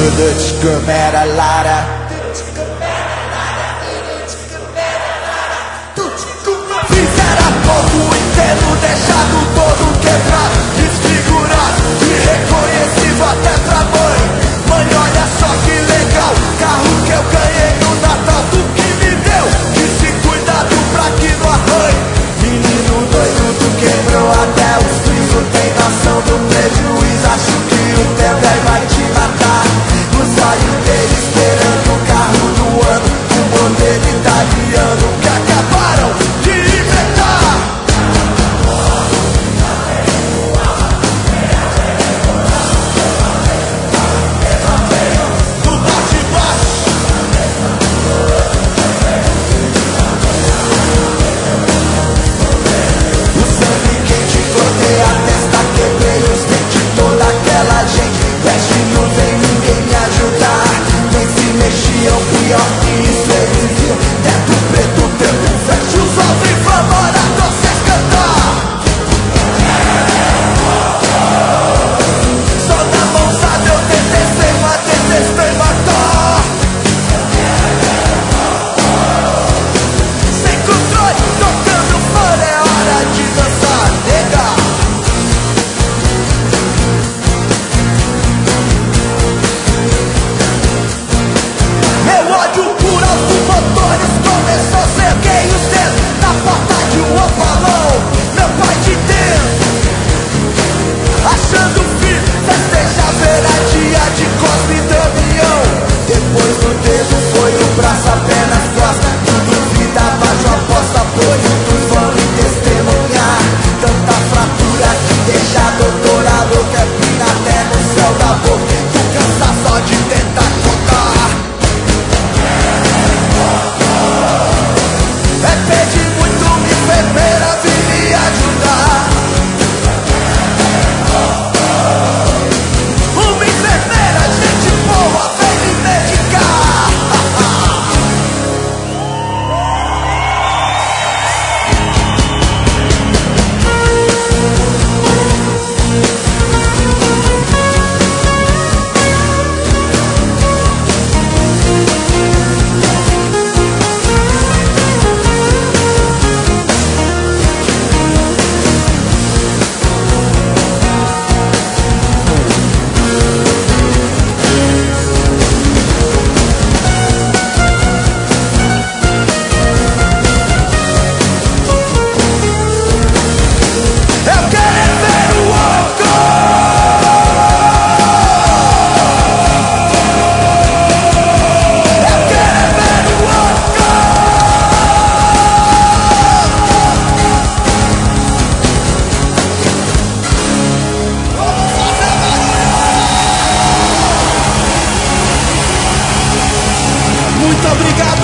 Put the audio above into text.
Fizera povo inteiro, deixado todo quebrado, desfigurado, irreconhecível até pra mãe. Mãe, olha só que legal, carro que eu ganhei no Natal, tu que me deu, disse cuidado pra que não arranhe. Menino doido, tu quebrou até os fins, não tem noção do prejuízo, acho que o teu velho vai te matar. Os olhos dele esperando o carro do ano, o modelo italiano que acabaram de inventar. Do bate e baixo, o sangue quente, cortei a testa, quebrei os dentes, toda aquela gente veste luz em ninguém me ajudar. Nem se mexiam, pior que isso eles viam. Teto preto, tempo fecha os olhos e vamos orar pra vocês cantar. Só na mãozada eu detestei, mas detestei matar. Sem controle, tocando fora, é hora de dançar, nega. Meu ódio por automotores começou, cerquei os dedos na porta de um opalão. Meu pai de dentro, achando filho, festejava, era dia de Cosme e Damião. Depois do dedo foi o braço, apenas costa, tudo vida, mas eu aposto, pois muitos vão me testemunhar. Tanta fratura que deixa a doutora louca, é pina até no céu da boca, tu cansa só de tentar contar. É pedir muito, uma enfermeira vir me ajudar. Uma enfermeira, gente boa, vem me medicar. Eu quero é ver o oco. Eu quero é ver o oco. Muito obrigado.